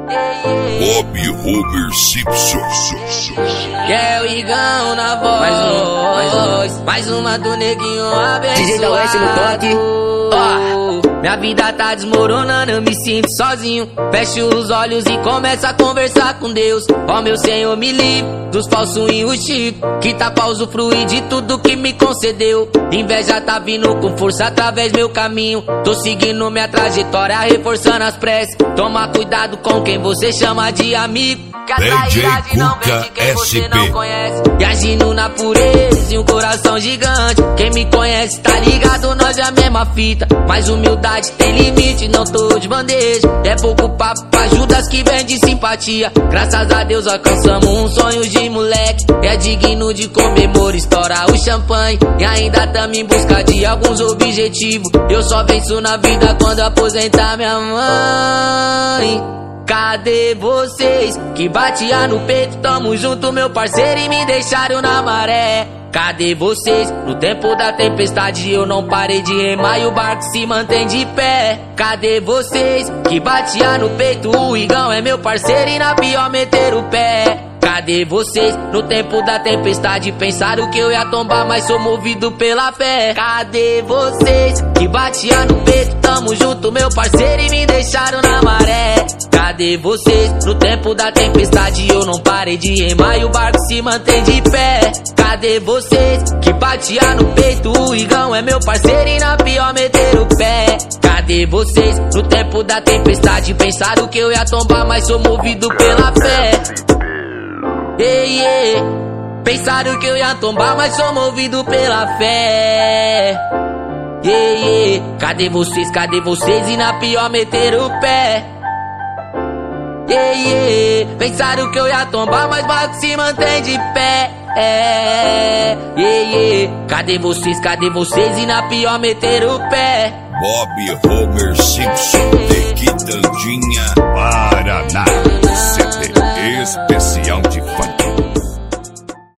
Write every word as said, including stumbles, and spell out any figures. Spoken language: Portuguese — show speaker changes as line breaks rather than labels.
Bob Homer Simpson.
Que é o Igão na voz. Mais uma, mais uma, mais uma do neguinho abençoado.
D J da West no toque.
Oh, minha vida tá desmoronando, eu me sinto sozinho. Fecho os olhos e começo a conversar com Deus. Ó, meu Senhor, me livre dos falsos e os chifres, que tá pra usufruir de tudo que me concedeu. Inveja tá vindo com força através meu caminho. Tô seguindo minha trajetória, reforçando as preces. Toma cuidado com quem você chama de amigo, que a trairagem não vem de quem você não conhece. E agindo na pureza e um coração gigante. Quem me conhece tá ligado, nós é a mesma fita. Mas humildade tem limite, não tô de bandeja. É pouco papo pra Judas que vende simpatia. Graças a Deus alcançamos um sonho de moleque. É digno de comemor, estoura o champanhe. E ainda tamo em busca de alguns objetivos. Eu só venço na vida quando aposentar minha mãe. Cadê vocês que batia no peito? Tamo junto, meu parceiro, e me deixaram na maré. Cadê vocês? No tempo da tempestade eu não parei de remar e o barco se mantém de pé. Cadê vocês que batia no peito? O Igão é meu parceiro e na pior meter o pé. Cadê vocês? No tempo da tempestade pensaram que eu ia tombar, mas sou movido pela fé. Cadê vocês que batia no peito? Tamo junto, meu parceiro, e me deixaram na maré. Cadê vocês? No tempo da tempestade eu não parei de remar e o barco se mantém de pé. Cadê vocês que batia no peito? O Igão é meu parceiro e na pior meter o pé. Cadê vocês? No tempo da tempestade pensaram que eu ia tombar, mas sou movido pela fé. Ei, ei, pensaram que eu ia tombar, mas sou movido pela fé. Ei, ei, cadê vocês, cadê vocês? E na pior meter o pé. Ei, ei, pensaram que eu ia tombar, mas o barco se mantém de pé. É, ei, ei, cadê vocês, cadê vocês? E na pior meter o pé.
Bob Homer Simpson de Quitandinha, Paraná.